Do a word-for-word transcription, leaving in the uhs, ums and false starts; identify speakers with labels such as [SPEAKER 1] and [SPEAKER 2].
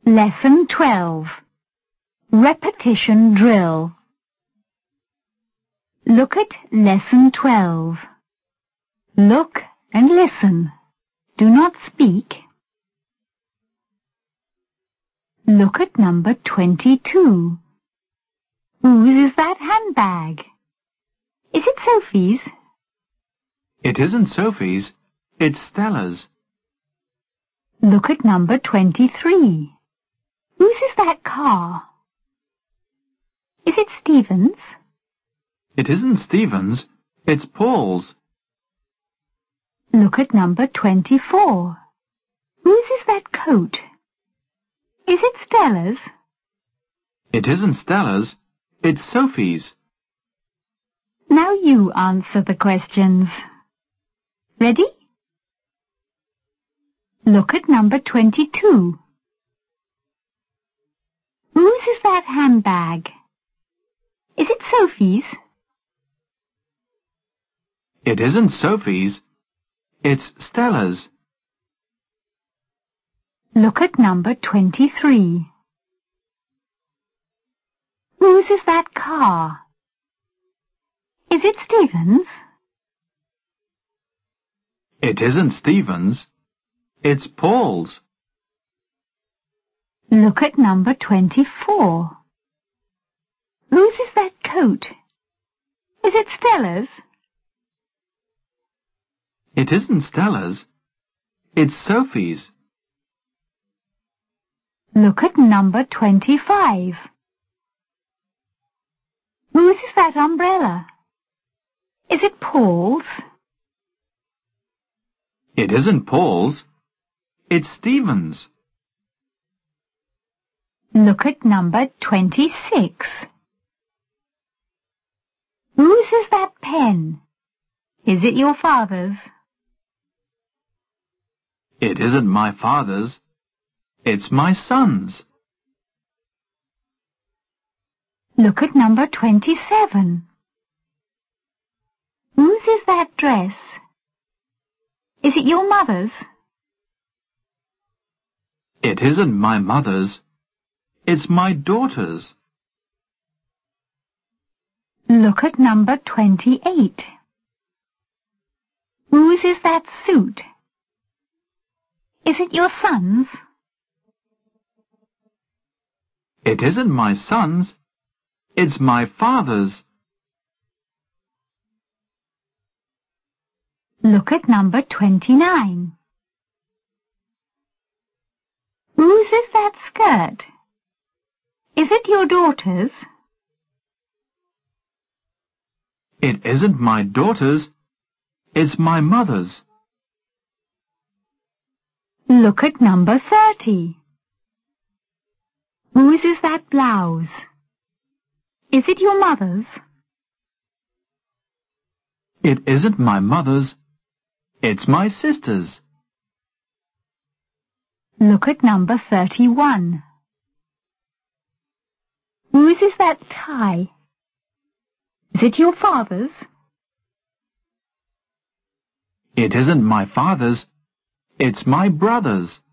[SPEAKER 1] Lesson twelve. Repetition drill. Look at Lesson twelve. Look and listen. Do not speak. Look at number twenty-two. Whose is that handbag? Is it Sophie's?
[SPEAKER 2] It isn't Sophie's, it's Stella's.
[SPEAKER 1] Look at number twenty-three. Whose is that car? Is it Stephen's?
[SPEAKER 2] It isn't Stephen's, it's Paul's.
[SPEAKER 1] Look at number twenty-four. Whose is that coat? Is it Stella's?
[SPEAKER 2] It isn't Stella's, it's Sophie's.
[SPEAKER 1] Now you answer the questions. Ready? Look at number twenty-two. Whose is that handbag? Is it Sophie's?
[SPEAKER 2] It isn't Sophie's, it's Stella's.
[SPEAKER 1] Look at number twenty-three. Whose is that car? Is it Stephen's?
[SPEAKER 2] It isn't Stephen's, it's Paul's.
[SPEAKER 1] Look at number twenty-four. Whose is that coat? Is it Stella's?
[SPEAKER 2] It isn't Stella's, it's Sophie's.
[SPEAKER 1] Look at number twenty-five. Whose is that umbrella? Is it Paul's?
[SPEAKER 2] It isn't Paul's, it's Stephen's.
[SPEAKER 1] Look at number twenty-six. Whose is that pen? Is it your father's?
[SPEAKER 2] It isn't my father's, it's my son's.
[SPEAKER 1] Look at number twenty-seven. Whose is that dress? Is it your mother's?
[SPEAKER 2] It isn't my mother's, it's my daughter's.
[SPEAKER 1] Look at number twenty-eight. Whose is that suit? Is it your son's?
[SPEAKER 2] It isn't my son's, it's my father's.
[SPEAKER 1] Look at number twenty-nine. Whose is that skirt? Is it your daughter's?
[SPEAKER 2] It isn't my daughter's, it's my mother's.
[SPEAKER 1] Look at number thirty. Whose is that blouse? Is it your mother's?
[SPEAKER 2] It isn't my mother's, it's my sister's.
[SPEAKER 1] Look at number thirty-one. Whose is that tie? Is it your father's?
[SPEAKER 2] It isn't my father's, it's my brother's.